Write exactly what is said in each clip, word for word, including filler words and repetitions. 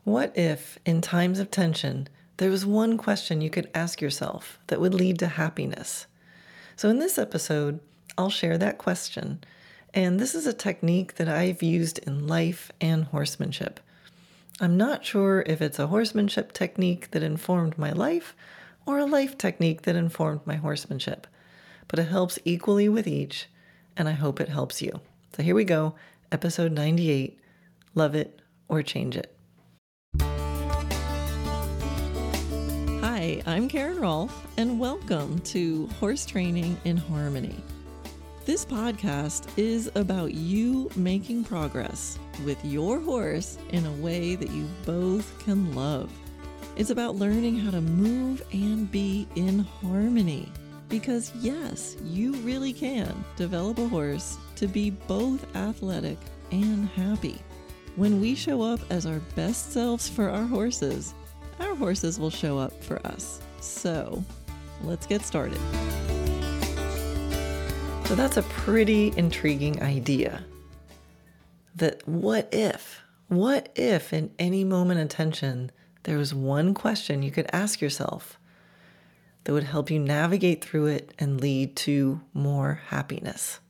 What if, in times of tension, there was one question you could ask yourself that would lead to happiness? So in this episode, I'll share that question. And this is a technique that I've used in life and horsemanship. I'm not sure if it's a horsemanship technique that informed my life or a life technique that informed my horsemanship, but it helps equally with each, and I hope it helps you. So here we go, episode ninety-eight, Love It or Change It. Hi, I'm Karen Rolfe, and welcome to Horse Training in Harmony. This podcast is about you making progress with your horse in a way that you both can love. It's about learning how to move and be in harmony. Because yes, you really can develop a horse to be both athletic and happy. When we show up as our best selves for our horses, our horses will show up for us. So let's get started. So that's a pretty intriguing idea. That what if, what if in any moment of tension, there was one question you could ask yourself that would help you navigate through it and lead to more happiness.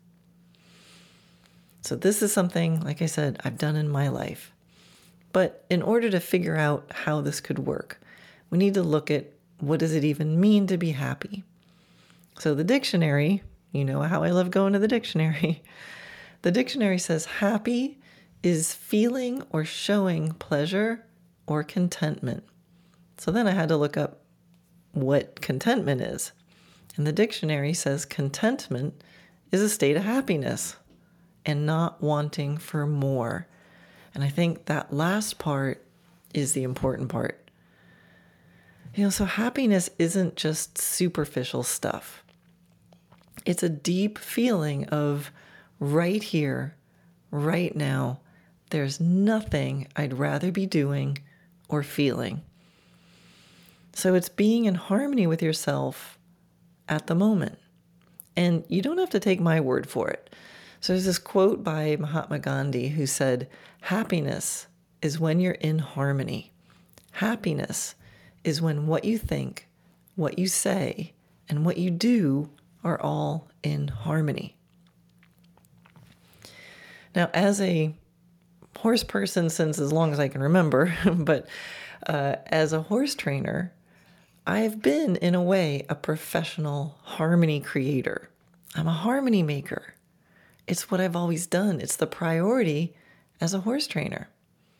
So this is something, like I said, I've done in my life. But in order to figure out how this could work, we need to look at what does it even mean to be happy. So the dictionary, you know how I love going to the dictionary. The dictionary says happy is feeling or showing pleasure or contentment. So then I had to look up what contentment is. And the dictionary says contentment is a state of happiness and not wanting for more. And I think that last part is the important part. You know, so happiness isn't just superficial stuff. It's a deep feeling of right here, right now, there's nothing I'd rather be doing or feeling. So it's being in harmony with yourself at the moment. And you don't have to take my word for it. So there's this quote by Mahatma Gandhi who said, happiness is when you're in harmony. Happiness is when what you think, what you say, and what you do are all in harmony. Now, as a horse person since as long as I can remember, but uh, as a horse trainer, I've been, in a way, a professional harmony creator. I'm a harmony maker. It's what I've always done. It's the priority as a horse trainer.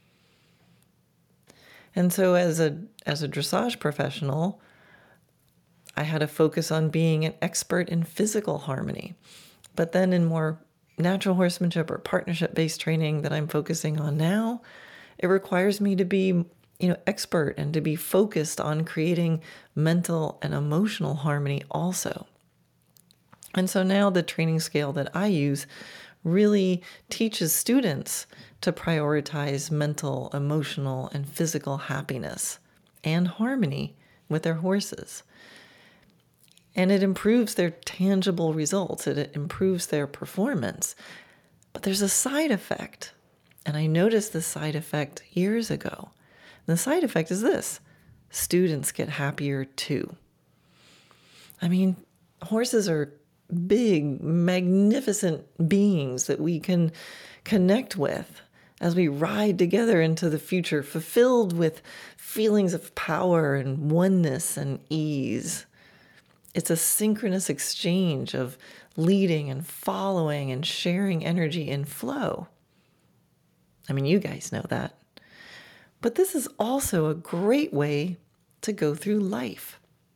And so as a as a dressage professional, I had to focus on being an expert in physical harmony. But then in more natural horsemanship or partnership-based training that I'm focusing on now, it requires me to be, you know, expert and to be focused on creating mental and emotional harmony also. And so now the training scale that I use really teaches students to prioritize mental, emotional, and physical happiness and harmony with their horses. And it improves their tangible results. It improves their performance. But there's a side effect. And I noticed this side effect years ago. And the side effect is this: students get happier too. I mean, horses are big, magnificent beings that we can connect with as we ride together into the future, fulfilled with feelings of power and oneness and ease. It's a synchronous exchange of leading and following and sharing energy in flow. I mean, you guys know that. But this is also a great way to go through life.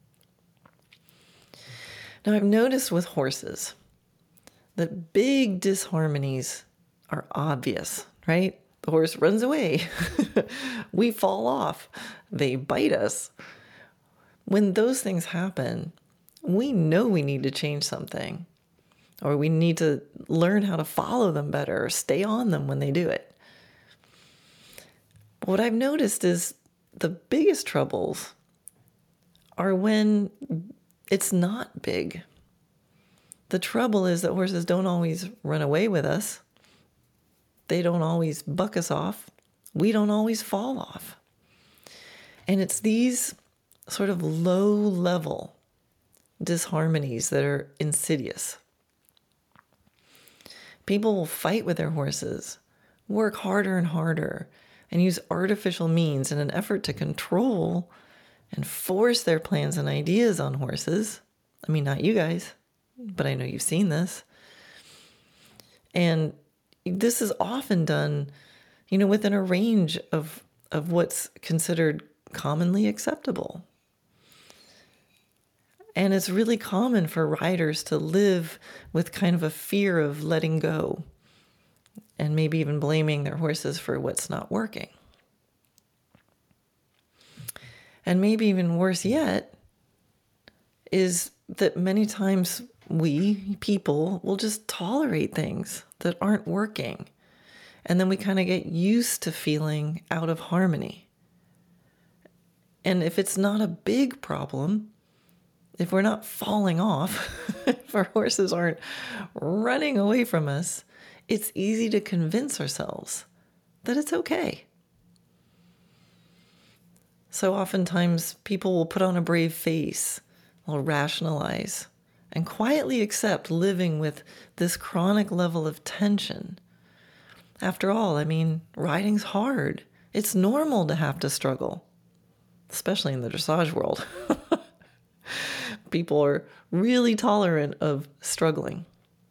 Now, I've noticed with horses that big disharmonies are obvious, right? The horse runs away. We fall off. They bite us. When those things happen, we know we need to change something, or we need to learn how to follow them better or stay on them when they do it. But what I've noticed is the biggest troubles are when it's not big. The trouble is that horses don't always run away with us. They don't always buck us off. We don't always fall off. And it's these sort of low level disharmonies that are insidious. People will fight with their horses, work harder and harder, and use artificial means in an effort to control and force their plans and ideas on horses. I mean, not you guys, but I know you've seen this. And this is often done, you know, within a range of, of what's considered commonly acceptable. And it's really common for riders to live with kind of a fear of letting go and maybe even blaming their horses for what's not working. And maybe even worse yet is that many times we people will just tolerate things that aren't working. And then we kind of get used to feeling out of harmony. And if it's not a big problem, if we're not falling off, if our horses aren't running away from us, it's easy to convince ourselves that it's okay. So oftentimes people will put on a brave face, will rationalize, and quietly accept living with this chronic level of tension. After all, I mean, riding's hard. It's normal to have to struggle, especially in the dressage world. People are really tolerant of struggling.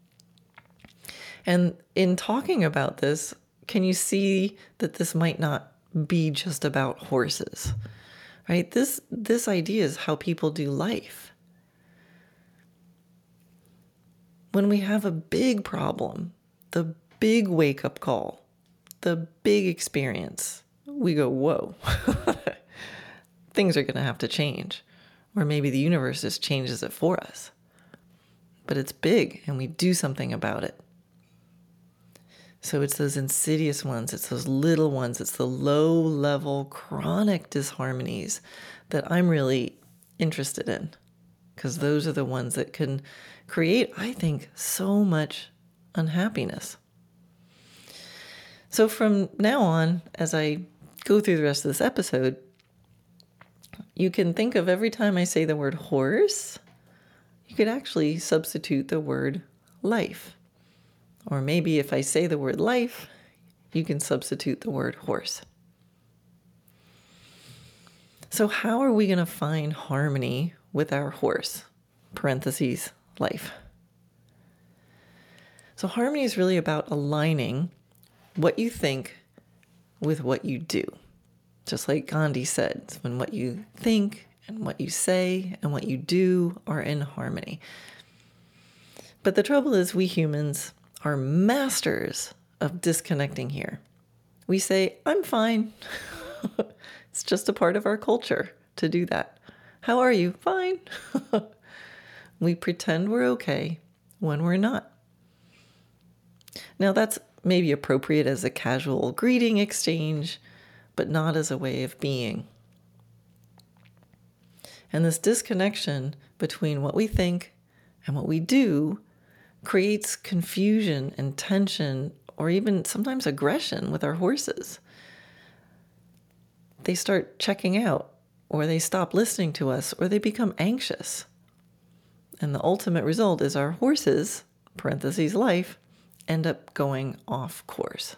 And in talking about this, can you see that this might not be just about horses, right? This, this idea is how people do life. When we have a big problem, the big wake-up call, the big experience, we go, whoa, things are going to have to change. Or maybe the universe just changes it for us. But it's big and we do something about it. So it's those insidious ones, it's those little ones, it's the low-level chronic disharmonies that I'm really interested in. Because those are the ones that can create, I think, so much unhappiness. So from now on, as I go through the rest of this episode, you can think of every time I say the word horse, you could actually substitute the word life. Or maybe if I say the word life, you can substitute the word horse. So how are we going to find harmony with our horse? Parentheses, life. So harmony is really about aligning what you think with what you do. Just like Gandhi said, it's when what you think and what you say and what you do are in harmony. But the trouble is we humans are masters of disconnecting here. We say, I'm fine. It's just a part of our culture to do that. How are you? Fine. We pretend we're okay when we're not. Now that's maybe appropriate as a casual greeting exchange, but not as a way of being. And this disconnection between what we think and what we do creates confusion and tension, or even sometimes aggression with our horses. They start checking out, or they stop listening to us, or they become anxious. And the ultimate result is our horses, parentheses life, end up going off course.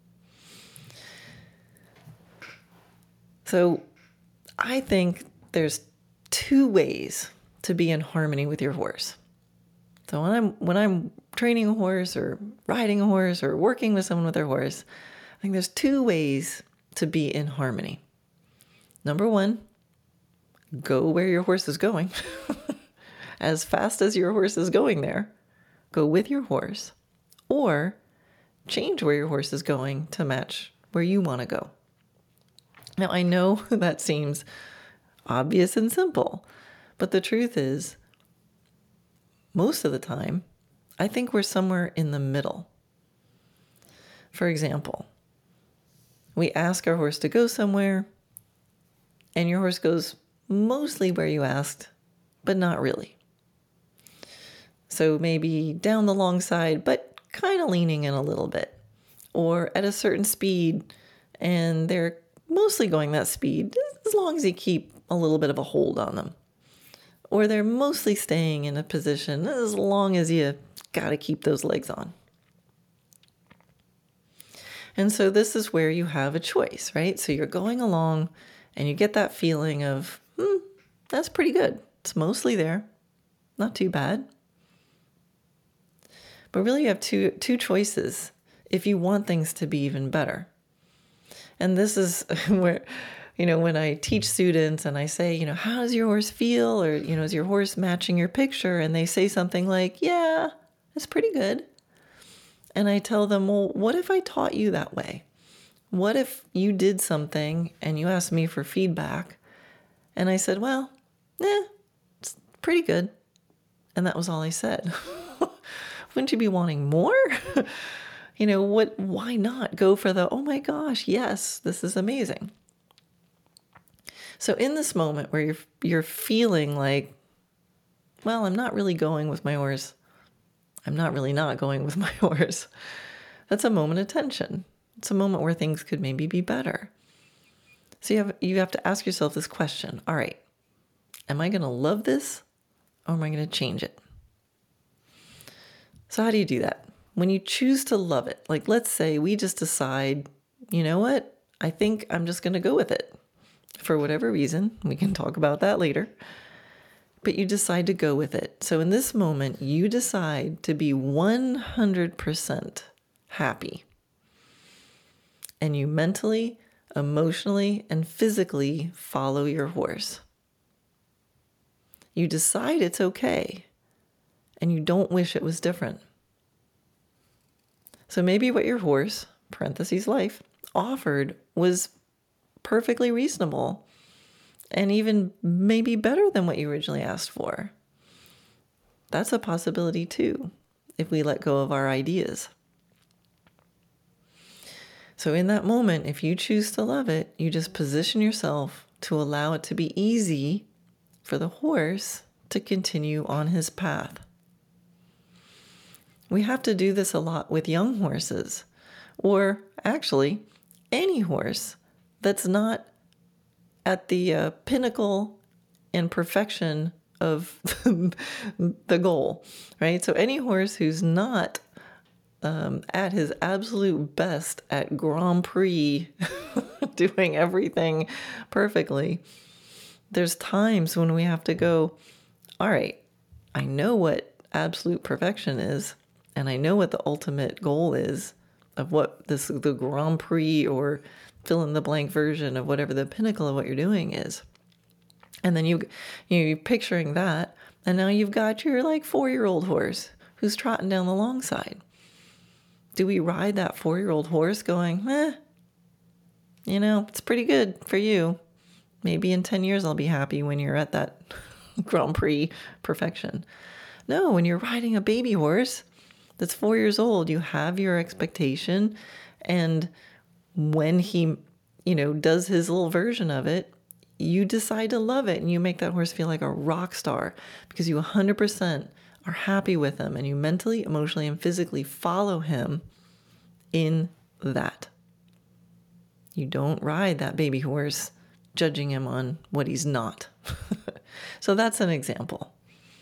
So I think there's two ways to be in harmony with your horse. So when I'm when I'm training a horse or riding a horse or working with someone with their horse, I think there's two ways to be in harmony. Number one, go where your horse is going. As fast as your horse is going there, go with your horse, or change where your horse is going to match where you want to go. Now, I know that seems obvious and simple, but the truth is, most of the time, I think we're somewhere in the middle. For example, we ask our horse to go somewhere, and your horse goes mostly where you asked, but not really. So maybe down the long side, but kind of leaning in a little bit, or at a certain speed, and they're mostly going that speed, as long as you keep a little bit of a hold on them. Or they're mostly staying in a position as long as you got to keep those legs on. And so this is where you have a choice, right? So you're going along and you get that feeling of, hmm, that's pretty good. It's mostly there. Not too bad. But really you have two two choices if you want things to be even better. And this is where, you know, when I teach students and I say, you know, how does your horse feel? Or, you know, is your horse matching your picture? And they say something like, yeah, it's pretty good. And I tell them, well, what if I taught you that way? What if you did something and you asked me for feedback? And I said, well, eh, it's pretty good. And that was all I said. Wouldn't you be wanting more? You know, what? Why not go for the, oh my gosh, yes, this is amazing. So in this moment where you're you're feeling like, well, I'm not really going with my horse. I'm not really not going with my horse. That's a moment of tension. It's a moment where things could maybe be better. So you have you have to ask yourself this question. All right, am I going to love this or am I going to change it? So how do you do that? When you choose to love it, like let's say we just decide, you know what? I think I'm just going to go with it for whatever reason. We can talk about that later. But you decide to go with it. So in this moment, you decide to be one hundred percent happy. And you mentally, emotionally, and physically follow your horse. You decide it's okay. And you don't wish it was different. So maybe what your horse, parentheses life, offered was perfectly reasonable. And even maybe better than what you originally asked for. That's a possibility too, if we let go of our ideas. So in that moment, if you choose to love it, you just position yourself to allow it to be easy for the horse to continue on his path. We have to do this a lot with young horses, or actually any horse that's not at the uh, pinnacle and perfection of the goal, right? So any horse who's not um, at his absolute best at Grand Prix, doing everything perfectly, there's times when we have to go, all right, I know what absolute perfection is, and I know what the ultimate goal is of what this the Grand Prix or fill in the blank version of whatever the pinnacle of what you're doing is. And then you, you know, you're picturing that. And now you've got your like four-year-old horse who's trotting down the long side. Do we ride that four-year-old horse going, eh, you know, it's pretty good for you. Maybe in ten years I'll be happy when you're at that Grand Prix perfection. No, when you're riding a baby horse that's four years old, you have your expectation, and when he, you know, does his little version of it, you decide to love it and you make that horse feel like a rock star because you one hundred percent are happy with him and you mentally, emotionally, and physically follow him in that. You don't ride that baby horse judging him on what he's not. So that's an example.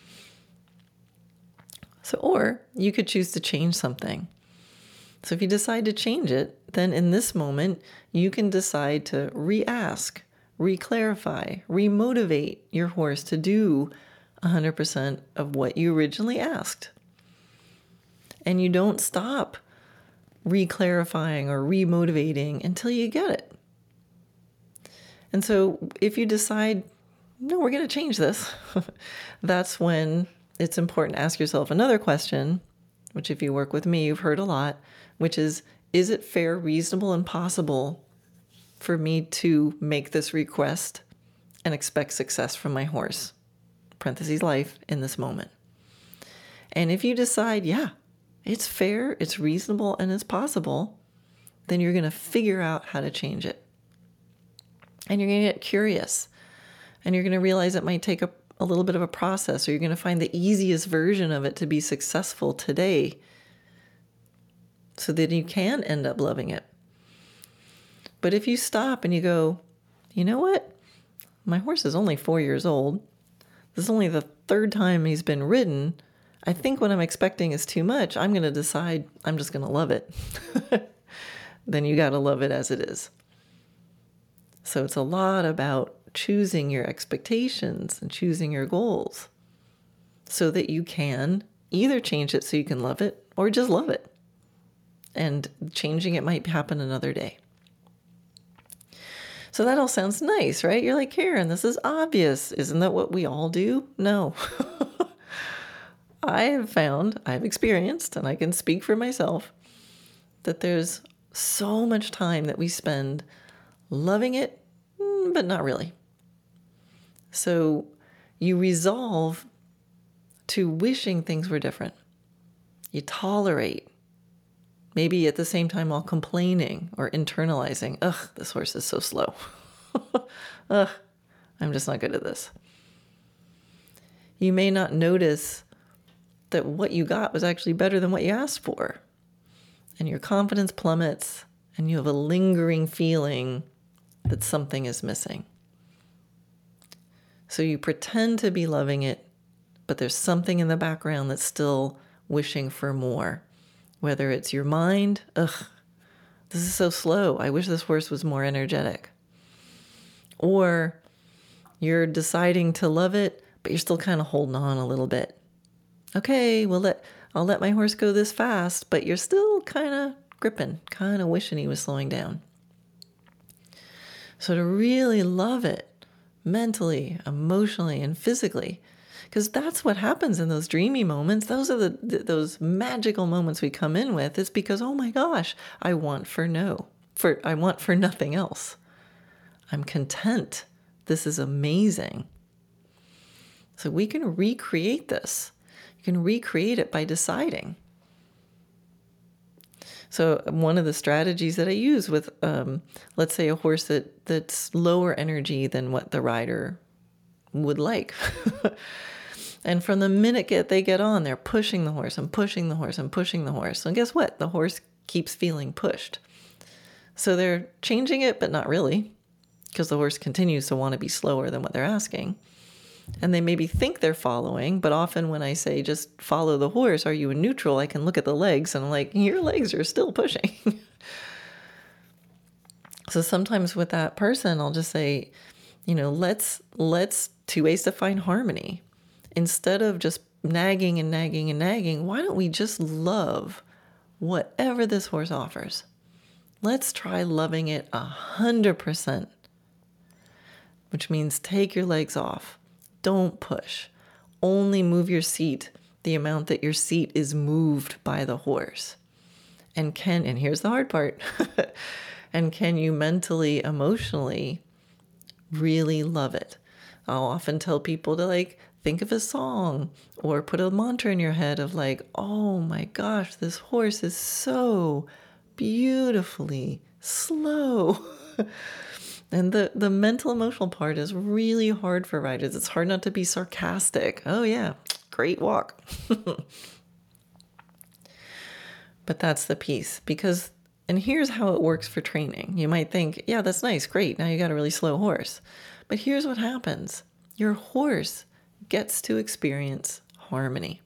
So, or you could choose to change something. So if you decide to change it, then in this moment, you can decide to re-ask, re-clarify, re-motivate your horse to do one hundred percent of what you originally asked. And you don't stop re-clarifying or re-motivating until you get it. And so if you decide, no, we're going to change this, that's when it's important to ask yourself another question, which if you work with me, you've heard a lot, which is, is it fair, reasonable, and possible for me to make this request and expect success from my horse, parentheses life, in this moment? And if you decide, yeah, it's fair, it's reasonable, and it's possible, then you're going to figure out how to change it. And you're going to get curious. And you're going to realize it might take a, a little bit of a process, or you're going to find the easiest version of it to be successful today so that you can end up loving it. But if you stop and you go, you know what? My horse is only four years old. This is only the third time he's been ridden. I think what I'm expecting is too much. I'm going to decide I'm just going to love it. Then you got to love it as it is. So it's a lot about choosing your expectations and choosing your goals so that you can either change it so you can love it or just love it. And changing it might happen another day. So that all sounds nice, right? You're like, Karen, this is obvious. Isn't that what we all do? No. I have found, I've experienced, and I can speak for myself, that there's so much time that we spend loving it, but not really. So you resolve to wishing things were different. You tolerate, maybe at the same time while complaining or internalizing, ugh, this horse is so slow. Ugh, I'm just not good at this. You may not notice that what you got was actually better than what you asked for. And your confidence plummets, and you have a lingering feeling that something is missing. So you pretend to be loving it, but there's something in the background that's still wishing for more. Whether it's your mind, ugh, this is so slow. I wish this horse was more energetic. Or you're deciding to love it, but you're still kind of holding on a little bit. Okay, well, let, I'll let my horse go this fast, but you're still kind of gripping, kind of wishing he was slowing down. So to really love it mentally, emotionally, and physically, because that's what happens in those dreamy moments. Those are the th- those magical moments we come in with. It's because, oh my gosh, I want for no, for I want for nothing else. I'm content. This is amazing. So we can recreate this. You can recreate it by deciding. So one of the strategies that I use with, um, let's say, a horse that, that's lower energy than what the rider would like. And from the minute get they get on, they're pushing the horse and pushing the horse and pushing the horse. And guess what? The horse keeps feeling pushed. So they're changing it, but not really, because the horse continues to want to be slower than what they're asking. And they maybe think they're following, but often when I say just follow the horse, are you in neutral? I can look at the legs and I'm like, your legs are still pushing. So sometimes with that person, I'll just say, you know, let's, let's two ways to find harmony. Instead of just nagging and nagging and nagging, why don't we just love whatever this horse offers? Let's try loving it a hundred percent, which means take your legs off. Don't push. Only move your seat the amount that your seat is moved by the horse. And can, and here's the hard part, and can you mentally, emotionally really love it? I'll often tell people to like, think of a song or put a mantra in your head of like, oh my gosh, this horse is so beautifully slow. And the, the mental emotional part is really hard for riders. It's hard not to be sarcastic. Oh yeah, great walk. But that's the piece, because, and here's how it works for training. You might think, yeah, that's nice, great. Now you got a really slow horse. But here's what happens. Your horse gets to experience harmony.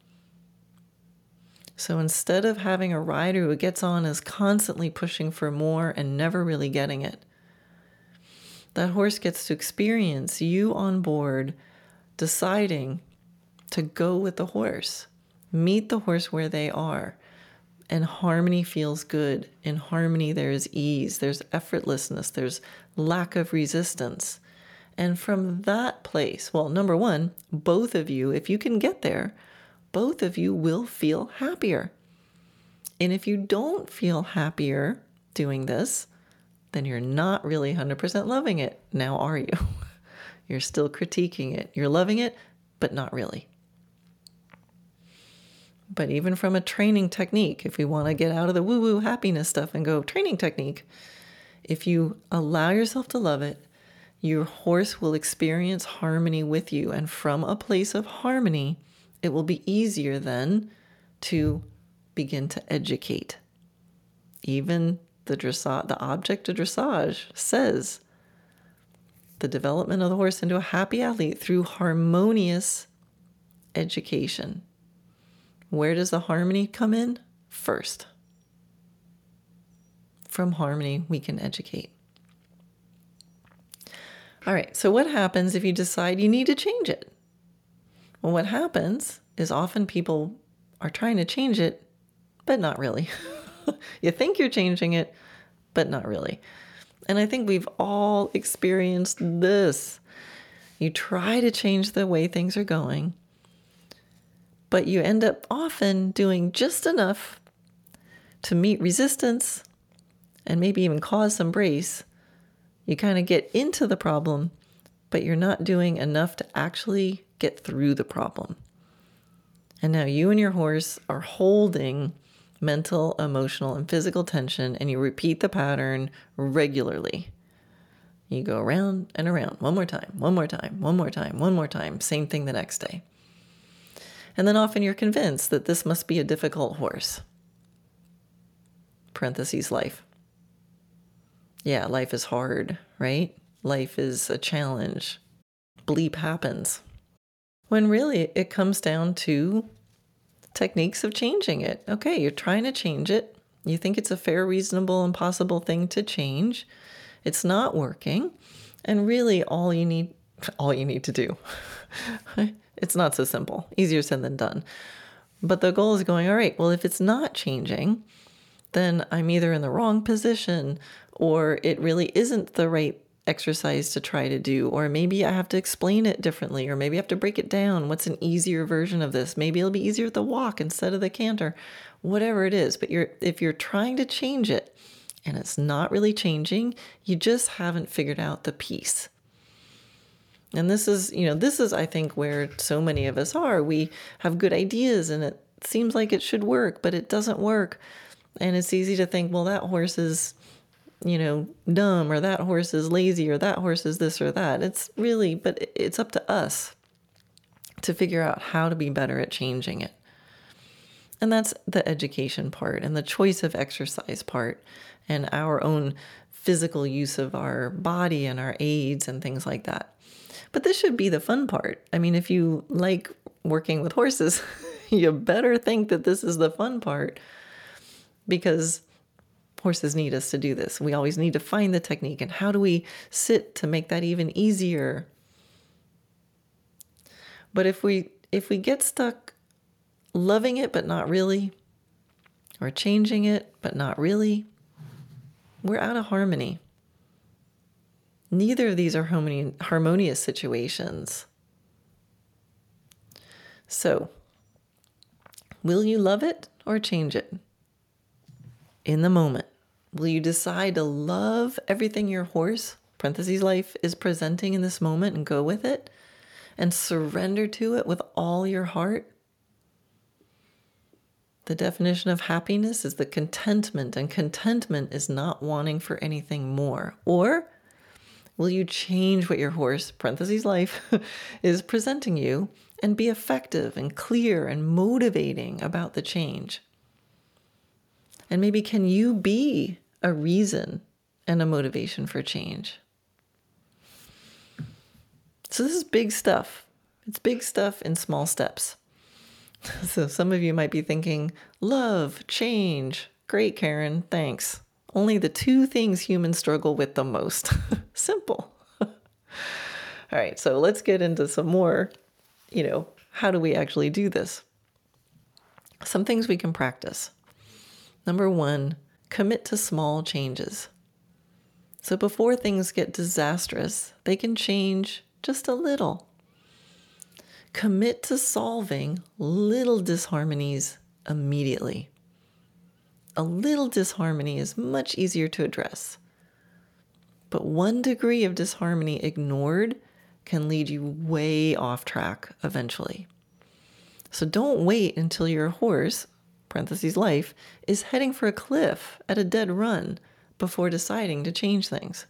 So instead of having a rider who gets on is constantly pushing for more and never really getting it, that horse gets to experience you on board deciding to go with the horse, meet the horse where they are. And harmony feels good. In harmony, there is ease, there's effortlessness, there's lack of resistance. And from that place, well, number one, both of you, if you can get there, both of you will feel happier. And if you don't feel happier doing this, then you're not really one hundred percent loving it. Now, are you? You're still critiquing it. You're loving it, but not really. But even from a training technique, if we want to get out of the woo-woo happiness stuff and go training technique, if you allow yourself to love it, your horse will experience harmony with you. And from a place of harmony, it will be easier then to begin to educate. Even the dressage, the object of dressage says, the development of the horse into a happy athlete through harmonious education. Where does the harmony come in? First. From harmony, we can educate. All right, so what happens if you decide you need to change it? Well, what happens is often people are trying to change it, but not really. You think you're changing it, but not really. And I think we've all experienced this. You try to change the way things are going, but you end up often doing just enough to meet resistance and maybe even cause some brace. You kind of get into the problem, but you're not doing enough to actually get through the problem. And now you and your horse are holding mental, emotional, and physical tension, and you repeat the pattern regularly. You go around and around, one more time, one more time, one more time, one more time, same thing the next day. And then often you're convinced that this must be a difficult horse. Parentheses, life. Yeah, life is hard, right? Life is a challenge. Bleep happens. When really it comes down to techniques of changing it. Okay, you're trying to change it. You think it's a fair, reasonable, and possible thing to change. It's not working. And really all you need, all you need to do. It's not so simple. Easier said than done. But the goal is going, all right, well, if it's not changing, then I'm either in the wrong position or it really isn't the right exercise to try to do, or maybe I have to explain it differently, or maybe I have to break it down. What's an easier version of this? Maybe it'll be easier with the walk instead of the canter, whatever it is. But you're if you're trying to change it and it's not really changing, you just haven't figured out the piece. And this is, you know, this is, I think, where so many of us are. We have good ideas and it seems like it should work, but it doesn't work. And it's easy to think, well, that horse is, you know, dumb, or that horse is lazy, or that horse is this or that. It's really, but it's up to us to figure out how to be better at changing it. And that's the education part and the choice of exercise part and our own physical use of our body and our aids and things like that. But this should be the fun part. I mean, if you like working with horses, you better think that this is the fun part, because horses need us to do this. We always need to find the technique, and how do we sit to make that even easier? But if we if we get stuck loving it but not really, or changing it but not really, we're out of harmony. Neither of these are harmony, harmonious situations. So, will you love it or change it? In the moment, will you decide to love everything your horse, parentheses life, is presenting in this moment and go with it and surrender to it with all your heart? The definition of happiness is the contentment, and contentment is not wanting for anything more. Or will you change what your horse, parentheses life, is presenting you and be effective and clear and motivating about the change? And maybe can you be a reason and a motivation for change? So this is big stuff. It's big stuff in small steps. So some of you might be thinking, love, change. Great, Karen, thanks. Only the two things humans struggle with the most. Simple. All right, so let's get into some more, you know, how do we actually do this? Some things we can practice. Number one, commit to small changes. So before things get disastrous, they can change just a little. Commit to solving little disharmonies immediately. A little disharmony is much easier to address. But one degree of disharmony ignored can lead you way off track eventually. So don't wait until your horse, parentheses life, is heading for a cliff at a dead run before deciding to change things.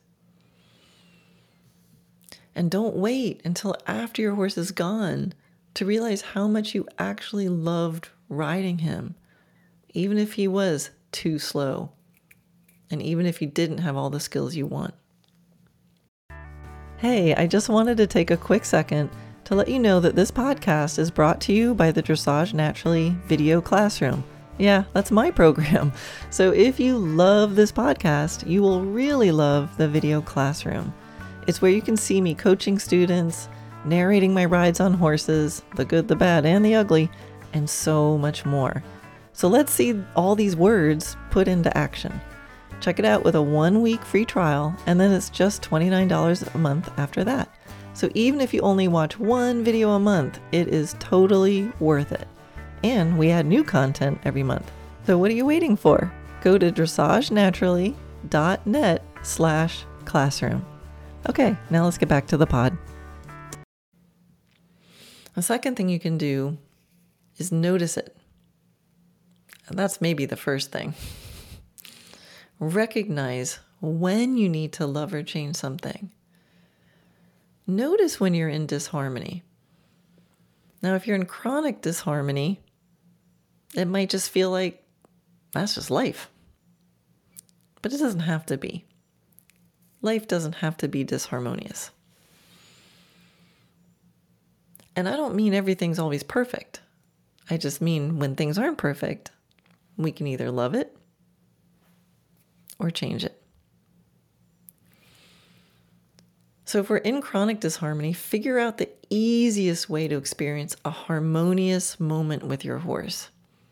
And don't wait until after your horse is gone to realize how much you actually loved riding him, even if he was too slow, and even if he didn't have all the skills you want. Hey, I just wanted to take a quick second to let you know that this podcast is brought to you by the Dressage Naturally Video Classroom. Yeah, that's my program. So if you love this podcast, you will really love the Video Classroom. It's where you can see me coaching students, narrating my rides on horses, the good, the bad, and the ugly, and so much more. So let's see all these words put into action. Check it out with a one-week free trial, and then it's just twenty-nine dollars a month after that. So even if you only watch one video a month, it is totally worth it. And we add new content every month. So what are you waiting for? Go to dressagenaturally.net slash classroom. Okay, now let's get back to the pod. The second thing you can do is notice it. And that's maybe the first thing. Recognize when you need to love or change something. Notice when you're in disharmony. Now, if you're in chronic disharmony, it might just feel like that's just life. But it doesn't have to be. Life doesn't have to be disharmonious. And I don't mean everything's always perfect. I just mean when things aren't perfect, we can either love it or change it. So if we're in chronic disharmony, figure out the easiest way to experience a harmonious moment with your horse.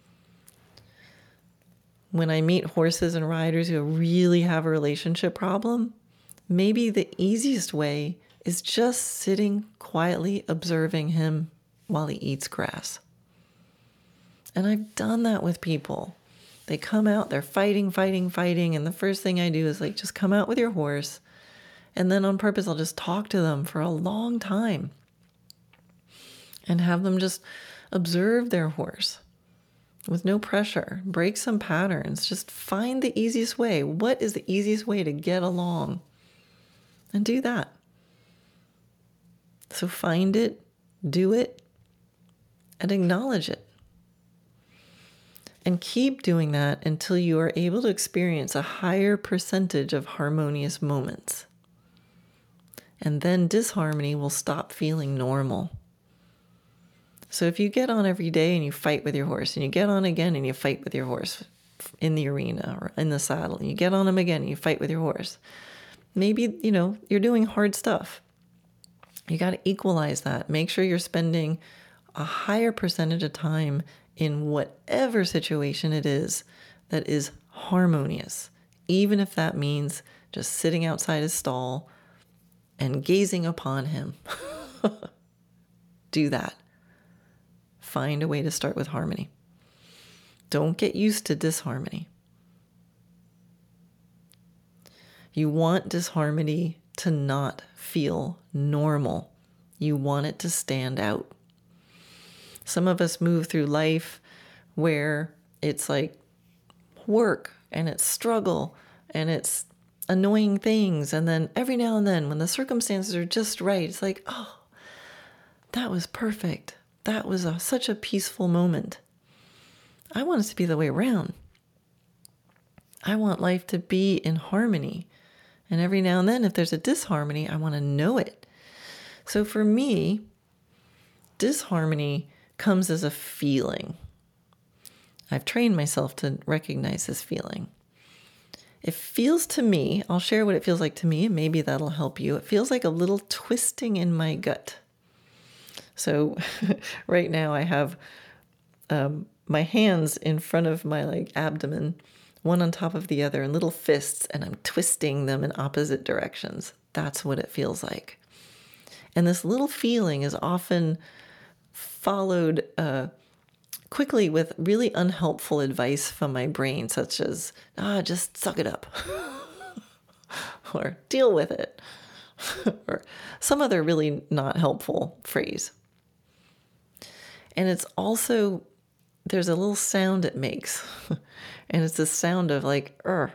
When I meet horses and riders who really have a relationship problem, maybe the easiest way is just sitting quietly observing him while he eats grass. And I've done that with people. They come out, they're fighting, fighting, fighting, and the first thing I do is like, just come out with your horse, and then on purpose I'll just talk to them for a long time and have them just observe their horse with no pressure, break some patterns, just find the easiest way. What is the easiest way to get along? And do that. So find it, do it, and acknowledge it. And keep doing that until you are able to experience a higher percentage of harmonious moments. And then disharmony will stop feeling normal. So if you get on every day and you fight with your horse, and you get on again and you fight with your horse in the arena or in the saddle, and you get on him again and you fight with your horse, maybe, you know, you're doing hard stuff. You got to equalize that. Make sure you're spending a higher percentage of time in whatever situation it is that is harmonious, even if that means just sitting outside his stall and gazing upon him. Do that. Find a way to start with harmony. Don't get used to disharmony. You want disharmony to not feel normal. You want it to stand out. Some of us move through life where it's like work and it's struggle and it's annoying things. And then every now and then when the circumstances are just right, it's like, oh, that was perfect. That was a, such a peaceful moment. I want it to be the way around. I want life to be in harmony. And every now and then, if there's a disharmony, I want to know it. So for me, disharmony comes as a feeling. I've trained myself to recognize this feeling. It feels to me, I'll share what it feels like to me, and maybe that'll help you. It feels like a little twisting in my gut. So right now I have um, my hands in front of my like abdomen, one on top of the other in little fists, and I'm twisting them in opposite directions. That's what it feels like. And this little feeling is often followed uh, quickly with really unhelpful advice from my brain, such as, ah, just suck it up, or deal with it, or some other really not helpful phrase. And it's also, there's a little sound it makes, and it's a sound of like, er.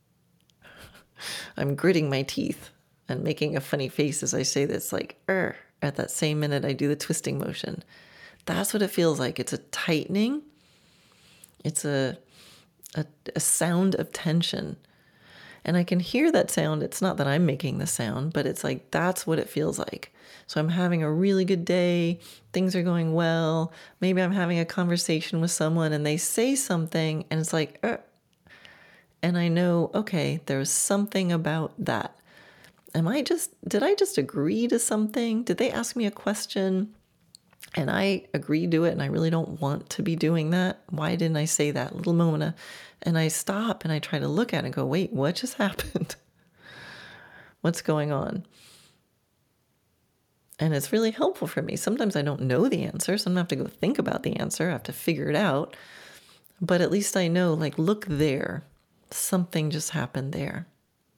I'm gritting my teeth and making a funny face as I say this, like, er. At that same minute, I do the twisting motion. That's what it feels like. It's a tightening. It's a, a, a sound of tension. And I can hear that sound. It's not that I'm making the sound, but it's like, that's what it feels like. So I'm having a really good day. Things are going well. Maybe I'm having a conversation with someone and they say something and it's like, uh, and I know, okay, there's something about that. Am I just, did I just agree to something? Did they ask me a question and I agreed to it and I really don't want to be doing that? Why didn't I say that little moment of, and I stop and I try to look at it and go, wait, what just happened? What's going on? And it's really helpful for me. Sometimes I don't know the answer, so I'm going to have to go think about the answer. I have to figure it out. But at least I know, like, look there. Something just happened there.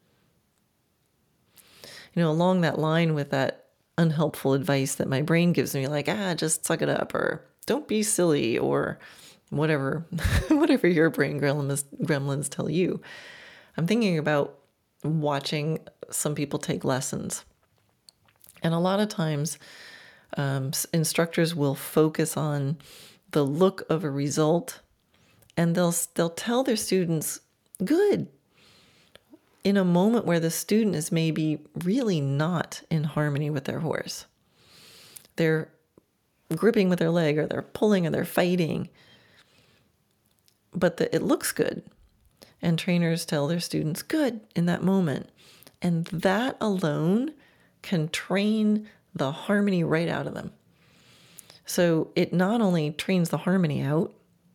You know, along that line with that unhelpful advice that my brain gives me, like, ah, just suck it up, or don't be silly, or whatever, whatever your brain gremlins, gremlins tell you. I'm thinking about watching some people take lessons. And a lot of times, um, instructors will focus on the look of a result, and they'll they'll tell their students, good, in a moment where the student is maybe really not in harmony with their horse. They're gripping with their leg, or they're pulling, or they're fighting, but the, it looks good. And trainers tell their students, good, in that moment. And that alone can train the harmony right out of them. So it not only trains the harmony out,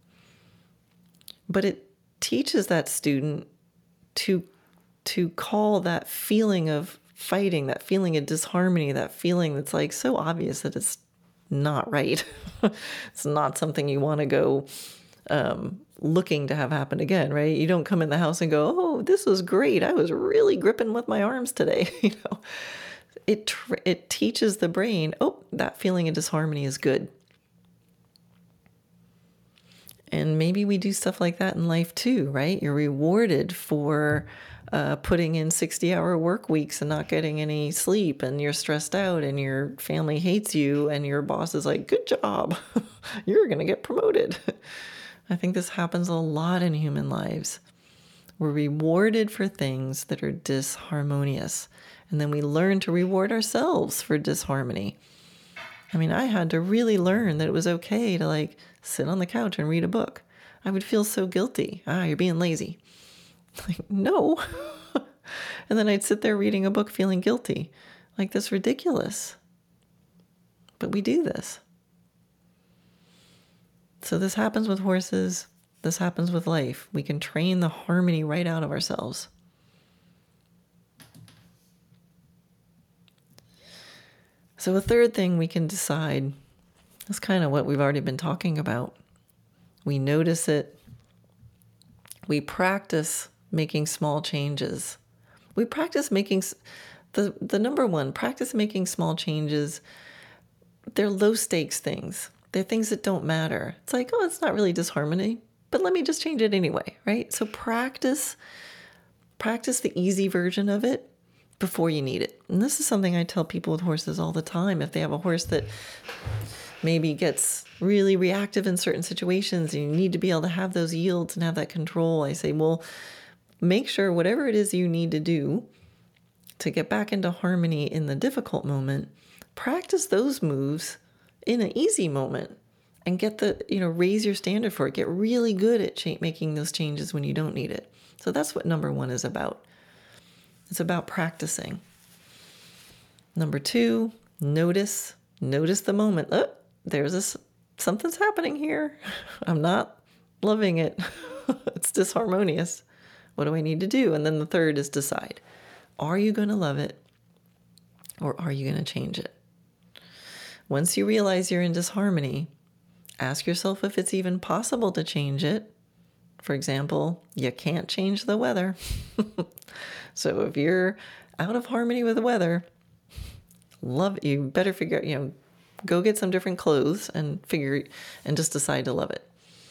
but it teaches that student to, to call that feeling of fighting, that feeling of disharmony, that feeling that's like so obvious that it's not right. It's not something you want to go um, looking to have happen again, right? You don't come in the house and go, oh, this was great. I was really gripping with my arms today. You know, it tr- it teaches the brain, oh, that feeling of disharmony is good. And maybe we do stuff like that in life too, right? You're rewarded for uh, putting in sixty-hour work weeks and not getting any sleep, and you're stressed out, and your family hates you, and your boss is like, good job, you're going to get promoted. I think this happens a lot in human lives. We're rewarded for things that are disharmonious, and then we learn to reward ourselves for disharmony. I mean, I had to really learn that it was okay to like sit on the couch and read a book. I would feel so guilty. Ah, you're being lazy. Like, no. And then I'd sit there reading a book feeling guilty. Like, that's ridiculous. But we do this. So this happens with horses. This happens with life. We can train the harmony right out of ourselves. So a third thing we can decide is kind of what we've already been talking about. We notice it. We practice making small changes. We practice making, the, the number one, practice making small changes. They're low stakes things. They're things that don't matter. It's like, oh, it's not really disharmony, but let me just change it anyway, right? So practice, practice the easy version of it before you need it. And this is something I tell people with horses all the time. If they have a horse that maybe gets really reactive in certain situations and you need to be able to have those yields and have that control, I say, well, make sure whatever it is you need to do to get back into harmony in the difficult moment, practice those moves in an easy moment and get the, you know, raise your standard for it. Get really good at cha- making those changes when you don't need it. So that's what number one is about. It's about practicing. Number two, notice, notice the moment. Oh, there's this, something's happening here. I'm not loving it. It's disharmonious. What do I need to do? And then the third is decide. Are you going to love it, or are you going to change it? Once you realize you're in disharmony, ask yourself if it's even possible to change it. For example, you can't change the weather. So if you're out of harmony with the weather, love you better figure out, you know, go get some different clothes and figure and just decide to love it.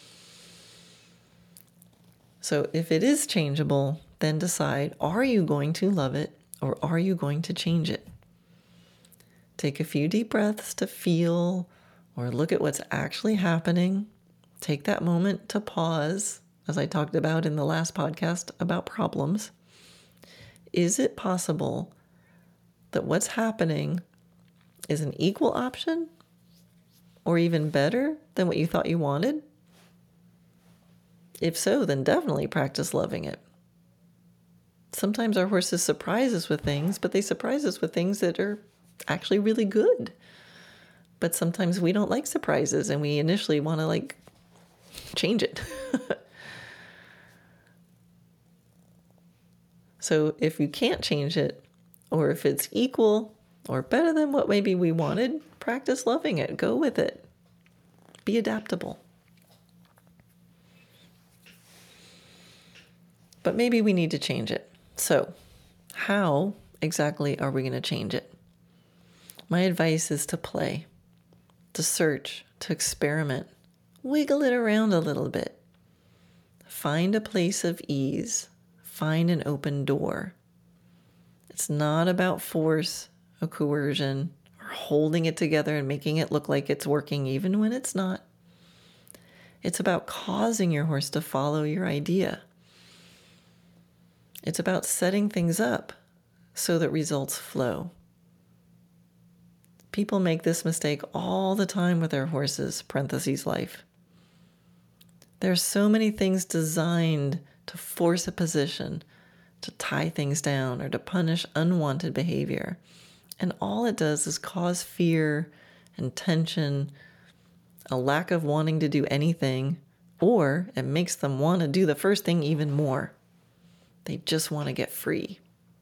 So if it is changeable, then decide, are you going to love it, or are you going to change it? Take a few deep breaths to feel or look at what's actually happening. Take that moment to pause, as I talked about in the last podcast about problems. Is it possible that what's happening is an equal option or even better than what you thought you wanted? If so, then definitely practice loving it. Sometimes our horses surprise us with things, but they surprise us with things that are actually really good. But sometimes we don't like surprises and we initially want to like change it. So if you can't change it, or if it's equal or better than what maybe we wanted, practice loving it. Go with it. Be adaptable. But maybe we need to change it. So how exactly are we going to change it? My advice is to play, to search, to experiment, wiggle it around a little bit. Find a place of ease. Find an open door. It's not about force or coercion or holding it together and making it look like it's working even when it's not. It's about causing your horse to follow your idea. It's about setting things up so that results flow. People make this mistake all the time with their horses, parentheses life. There are so many things designed to force a position, to tie things down, or to punish unwanted behavior. And all it does is cause fear and tension, a lack of wanting to do anything, or it makes them want to do the first thing even more. They just want to get free.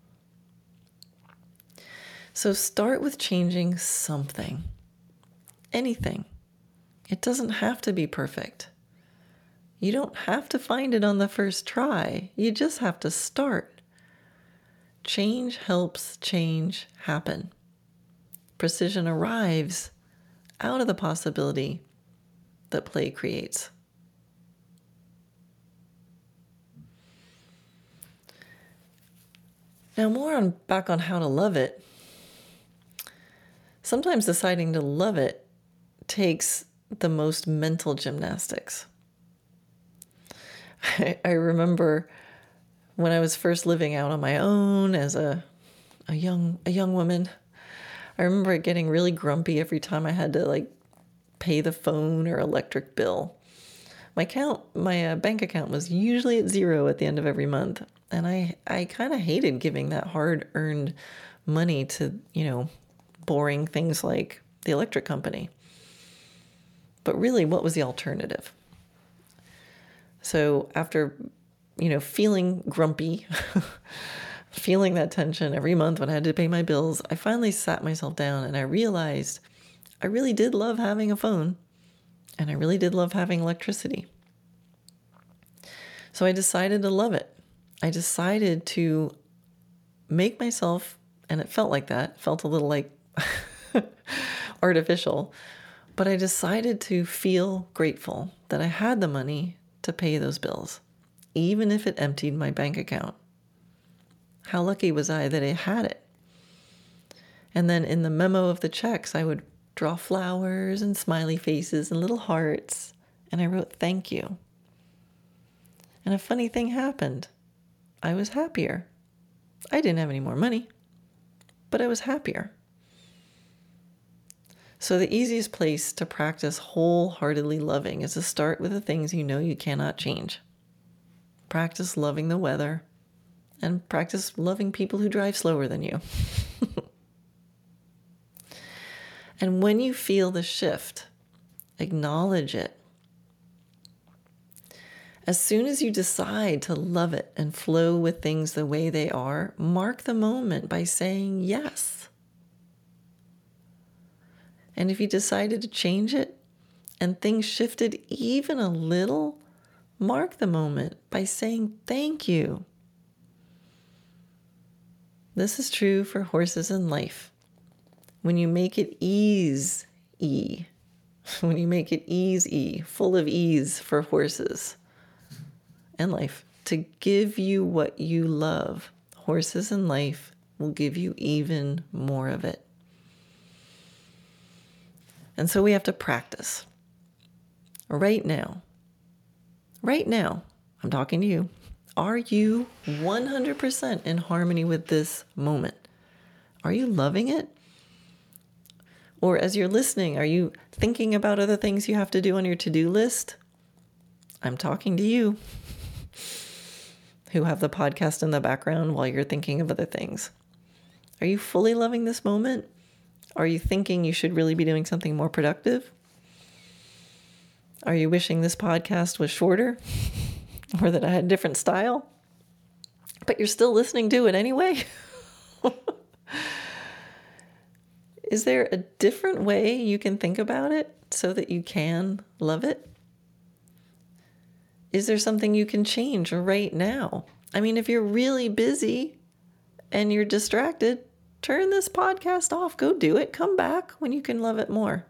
So start with changing something, anything. It doesn't have to be perfect. You don't have to find it on the first try. You just have to start. Change helps change happen. Precision arrives out of the possibility that play creates. Now, more on back on how to love it. Sometimes deciding to love it takes the most mental gymnastics. I, I remember when I was first living out on my own as a a young a young woman, I remember getting really grumpy every time I had to like pay the phone or electric bill. My account, my uh, bank account was usually at zero at the end of every month, and I I kind of hated giving that hard-earned money to, you know, boring things like the electric company. But really, what was the alternative? So after, you know, feeling grumpy, feeling that tension every month when I had to pay my bills, I finally sat myself down and I realized I really did love having a phone and I really did love having electricity. So I decided to love it. I decided to make myself, and it felt like that, felt a little like artificial, but I decided to feel grateful that I had the money to pay those bills, even if it emptied my bank account. How lucky was I that I had it? And then in the memo of the checks, I would draw flowers and smiley faces and little hearts, and I wrote thank you. And a funny thing happened. I was happier. I didn't have any more money, but I was happier. So the easiest place to practice wholeheartedly loving is to start with the things you know you cannot change. Practice loving the weather and practice loving people who drive slower than you. And when you feel the shift, acknowledge it. As soon as you decide to love it and flow with things the way they are, mark the moment by saying yes. And if you decided to change it and things shifted even a little, mark the moment by saying thank you. This is true for horses in life. When you make it ease-y, when you make it ease-y, full of ease for horses and life, to give you what you love, horses in life will give you even more of it. And so we have to practice. Right now, right now, I'm talking to you. Are you one hundred percent in harmony with this moment? Are you loving it? Or as you're listening, are you thinking about other things you have to do on your to-do list? I'm talking to you who have the podcast in the background while you're thinking of other things. Are you fully loving this moment? Are you thinking you should really be doing something more productive? Are you wishing this podcast was shorter or that I had a different style? But you're still listening to it anyway? Is there a different way you can think about it so that you can love it? Is there something you can change right now? I mean, if you're really busy and you're distracted, turn this podcast off. Go do it. Come back when you can love it more.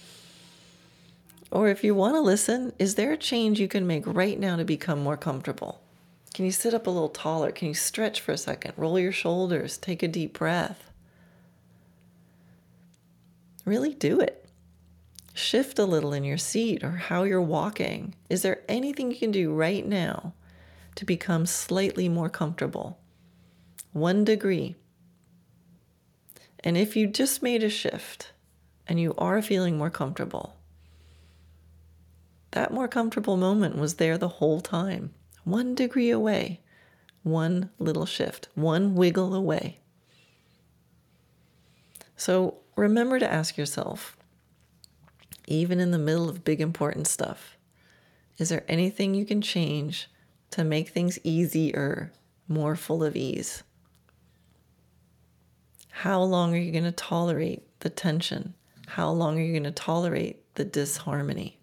Or if you want to listen, is there a change you can make right now to become more comfortable? Can you sit up a little taller? Can you stretch for a second? Roll your shoulders. Take a deep breath. Really do it. Shift a little in your seat or how you're walking. Is there anything you can do right now to become slightly more comfortable? One degree. And if you just made a shift and you are feeling more comfortable, that more comfortable moment was there the whole time. One degree away, one little shift, one wiggle away. So remember to ask yourself, even in the middle of big important stuff, is there anything you can change to make things easier, more full of ease? How long are you going to tolerate the tension? How long are you going to tolerate the disharmony?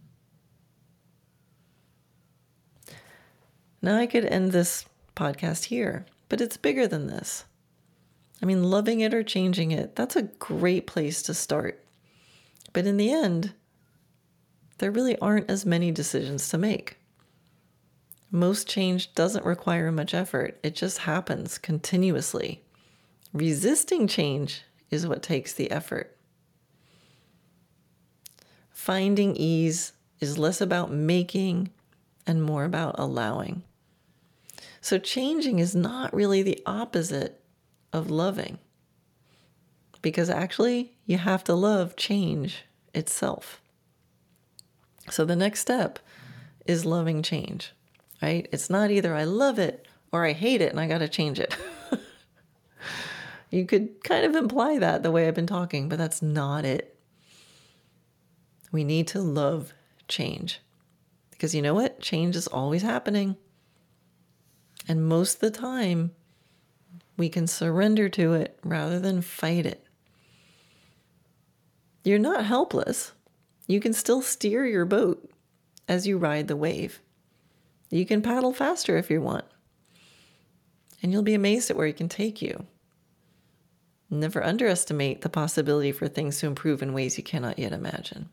Now I could end this podcast here, but it's bigger than this. I mean, loving it or changing it, that's a great place to start. But in the end, there really aren't as many decisions to make. Most change doesn't require much effort. It just happens continuously. Resisting change is what takes the effort. Finding ease is less about making and more about allowing. So changing is not really the opposite of loving, because actually you have to love change itself. So the next step is loving change, right? It's not either I love it or I hate it and I got to change it. You could kind of imply that the way I've been talking, but that's not it. We need to love change, because you know what? Change is always happening. And most of the time, we can surrender to it rather than fight it. You're not helpless. You can still steer your boat as you ride the wave. You can paddle faster if you want. And you'll be amazed at where it can take you. Never underestimate the possibility for things to improve in ways you cannot yet imagine.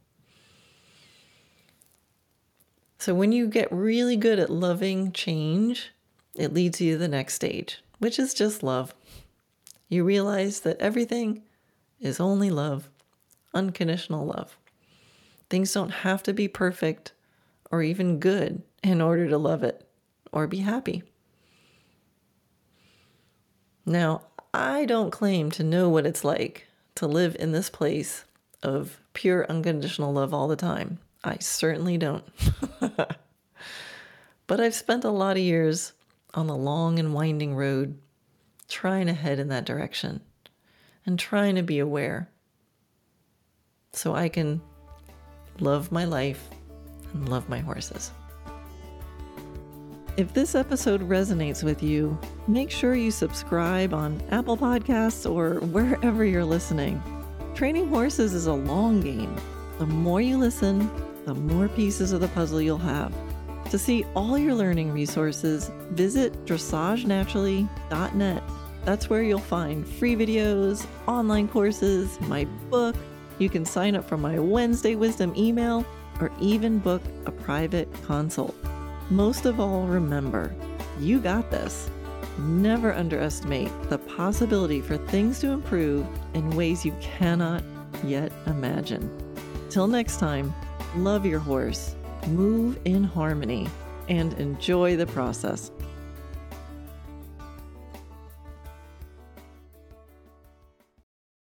So when you get really good at loving change, it leads you to the next stage, which is just love. You realize that everything is only love, unconditional love. Things don't have to be perfect or even good in order to love it or be happy. Now, I don't claim to know what it's like to live in this place of pure unconditional love all the time. I certainly don't. But I've spent a lot of years on the long and winding road trying to head in that direction and trying to be aware so I can love my life and love my horses. If this episode resonates with you, make sure you subscribe on Apple Podcasts or wherever you're listening. Training horses is a long game. The more you listen, the more pieces of the puzzle you'll have. To see all your learning resources, visit dressage naturally dot net. That's where you'll find free videos, online courses, my book. You can sign up for my Wednesday Wisdom email or even book a private consult. Most of all, remember, you got this. Never underestimate the possibility for things to improve in ways you cannot yet imagine. Till next time, love your horse, move in harmony, and enjoy the process.